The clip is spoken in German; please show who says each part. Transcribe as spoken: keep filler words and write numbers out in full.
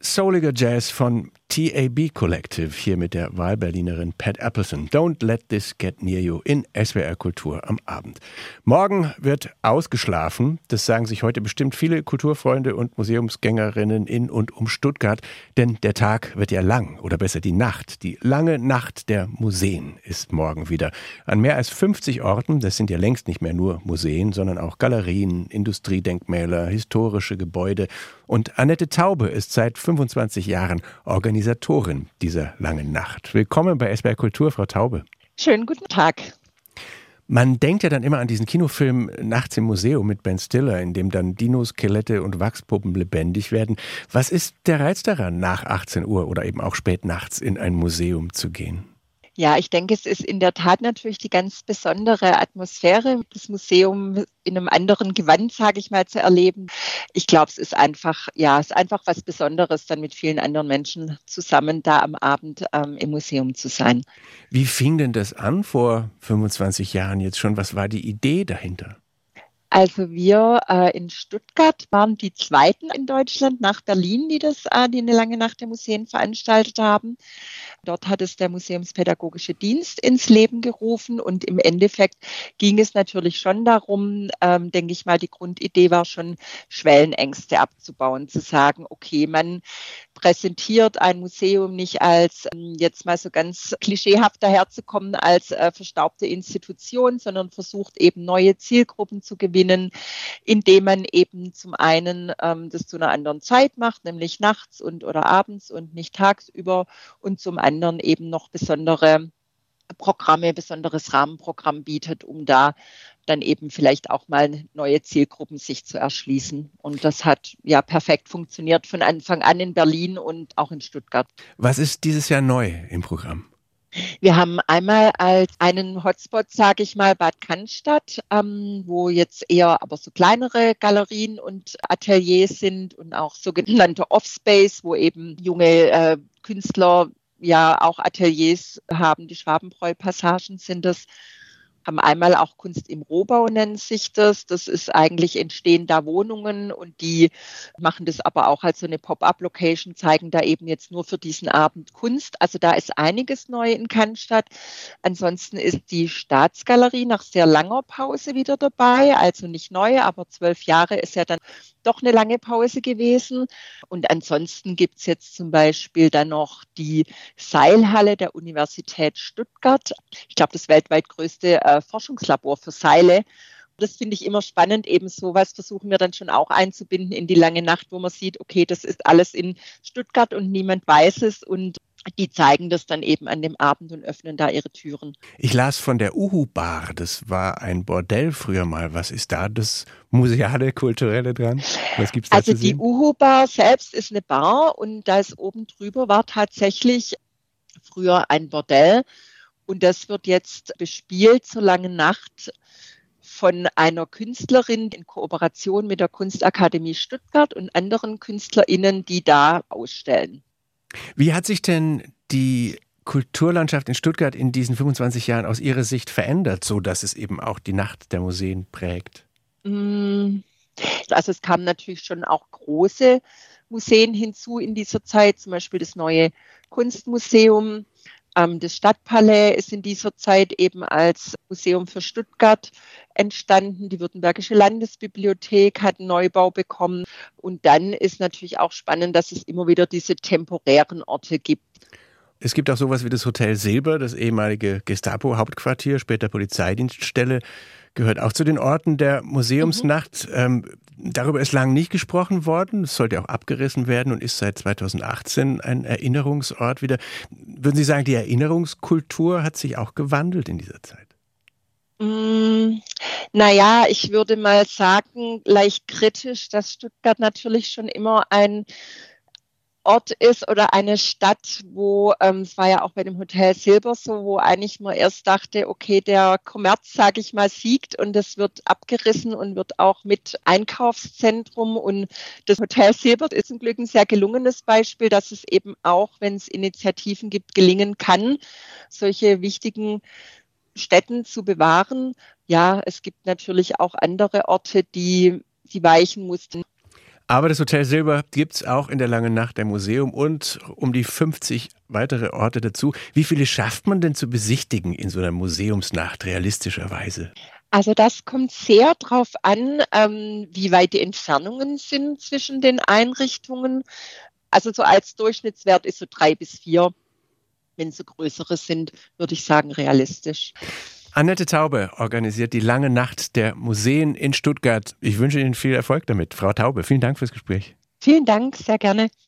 Speaker 1: Souliger Jazz von T A B Collective, hier mit der Wahlberlinerin Pat Appleton. Don't let this get near you in S W R Kultur am Abend. Morgen wird ausgeschlafen. Das sagen sich heute bestimmt viele Kulturfreunde und Museumsgängerinnen in und um Stuttgart. Denn der Tag wird ja lang, oder besser die Nacht. Die lange Nacht der Museen ist morgen wieder. An mehr als fünfzig Orten, das sind ja längst nicht mehr nur Museen, sondern auch Galerien, Industriedenkmäler, historische Gebäude. Und Annette Taube ist seit fünfundzwanzig Jahren Organisatorin dieser langen Nacht. Willkommen bei S W R Kultur, Frau Taube.
Speaker 2: Schönen guten Tag.
Speaker 1: Man denkt ja dann immer an diesen Kinofilm Nachts im Museum mit Ben Stiller, in dem dann Dinos, Skelette und Wachspuppen lebendig werden. Was ist der Reiz daran, nach achtzehn Uhr oder eben auch spät nachts in ein Museum zu gehen?
Speaker 2: Ja, ich denke, es ist in der Tat natürlich die ganz besondere Atmosphäre, das Museum in einem anderen Gewand, sage ich mal, zu erleben. Ich glaube, es ist einfach, ja, es ist einfach was Besonderes, dann mit vielen anderen Menschen zusammen da am Abend ähm, im Museum zu sein.
Speaker 1: Wie fing denn das an vor fünfundzwanzig Jahren jetzt schon? Was war die Idee dahinter?
Speaker 2: Also wir äh, in Stuttgart waren die Zweiten in Deutschland nach Berlin, die das, äh, die eine lange Nacht der Museen veranstaltet haben. Dort hat es der Museumspädagogische Dienst ins Leben gerufen und im Endeffekt ging es natürlich schon darum, ähm, denke ich mal, die Grundidee war schon, Schwellenängste abzubauen, zu sagen, okay, man präsentiert ein Museum nicht als, ähm, jetzt mal so ganz klischeehaft daherzukommen, als äh, verstaubte Institution, sondern versucht eben neue Zielgruppen zu gewinnen, indem man eben zum einen ähm, das zu einer anderen Zeit macht, nämlich nachts und oder abends und nicht tagsüber, und zum anderen eben noch besondere Programme, besonderes Rahmenprogramm bietet, um da dann eben vielleicht auch mal neue Zielgruppen sich zu erschließen. Und das hat ja perfekt funktioniert von Anfang an in Berlin und auch in Stuttgart.
Speaker 1: Was ist dieses Jahr neu im Programm?
Speaker 2: Wir haben einmal als einen Hotspot, sage ich mal, Bad Cannstatt, ähm, wo jetzt eher aber so kleinere Galerien und Ateliers sind und auch sogenannte Offspace, wo eben junge äh, Künstler ja auch Ateliers haben. Die Schwabenbräu-Passagen sind das. Haben einmal auch Kunst im Rohbau, nennt sich das. Das ist eigentlich entstehen da Wohnungen und die machen das aber auch als so eine Pop-up-Location, zeigen da eben jetzt nur für diesen Abend Kunst. Also da ist einiges neu in Cannstatt. Ansonsten ist die Staatsgalerie nach sehr langer Pause wieder dabei. Also nicht neu, aber zwölf Jahre ist ja dann doch eine lange Pause gewesen. Und ansonsten gibt es jetzt zum Beispiel dann noch die Seilhalle der Universität Stuttgart. Ich glaube, das weltweit größte äh, Forschungslabor für Seile. Das finde ich immer spannend. Eben sowas versuchen wir dann schon auch einzubinden in die lange Nacht, wo man sieht, okay, das ist alles in Stuttgart und niemand weiß es, und die zeigen das dann eben an dem Abend und öffnen da ihre Türen.
Speaker 1: Ich las von der Uhu-Bar. Das war ein Bordell früher mal. Was ist da das museale, kulturelle dran? Was gibt's da
Speaker 2: also
Speaker 1: zu
Speaker 2: die
Speaker 1: sehen?
Speaker 2: Uhu-Bar selbst ist eine Bar und da ist oben drüber war tatsächlich früher ein Bordell. Und das wird jetzt bespielt zur langen Nacht von einer Künstlerin in Kooperation mit der Kunstakademie Stuttgart und anderen KünstlerInnen, die da ausstellen.
Speaker 1: Wie hat sich denn die Kulturlandschaft in Stuttgart in diesen fünfundzwanzig Jahren aus Ihrer Sicht verändert, so dass es eben auch die Nacht der Museen prägt?
Speaker 2: Also es kamen natürlich schon auch große Museen hinzu in dieser Zeit, zum Beispiel das neue Kunstmuseum. Das Stadtpalais ist in dieser Zeit eben als Museum für Stuttgart entstanden. Die Württembergische Landesbibliothek hat einen Neubau bekommen. Und dann ist natürlich auch spannend, dass es immer wieder diese temporären Orte gibt.
Speaker 1: Es gibt auch sowas wie das Hotel Silber, das ehemalige Gestapo-Hauptquartier, später Polizeidienststelle, gehört auch zu den Orten der Museumsnacht. Mhm. Ähm, darüber ist lange nicht gesprochen worden. Es sollte auch abgerissen werden und ist seit zweitausendachtzehn ein Erinnerungsort wieder. Würden Sie sagen, die Erinnerungskultur hat sich auch gewandelt in dieser Zeit?
Speaker 2: Mm, naja, ich würde mal sagen, leicht kritisch, dass Stuttgart natürlich schon immer ein Ort ist oder eine Stadt, wo, ähm, es war ja auch bei dem Hotel Silber so, wo eigentlich man erst dachte, okay, der Kommerz, sage ich mal, siegt und das wird abgerissen und wird auch mit Einkaufszentrum, und das Hotel Silber ist zum Glück ein sehr gelungenes Beispiel, dass es eben auch, wenn es Initiativen gibt, gelingen kann, solche wichtigen Städten zu bewahren. Ja, es gibt natürlich auch andere Orte, die, die weichen mussten.
Speaker 1: Aber das Hotel Silber gibt es auch in der Langen Nacht im Museum und um die fünfzig weitere Orte dazu. Wie viele schafft man denn zu besichtigen in so einer Museumsnacht realistischerweise?
Speaker 2: Also das kommt sehr darauf an, ähm, wie weit die Entfernungen sind zwischen den Einrichtungen. Also so als Durchschnittswert ist so drei bis vier. Wenn es so größere sind, würde ich sagen, realistisch.
Speaker 1: Annette Taube organisiert die Lange Nacht der Museen in Stuttgart. Ich wünsche Ihnen viel Erfolg damit. Frau Taube, vielen Dank fürs Gespräch.
Speaker 2: Vielen Dank, sehr gerne.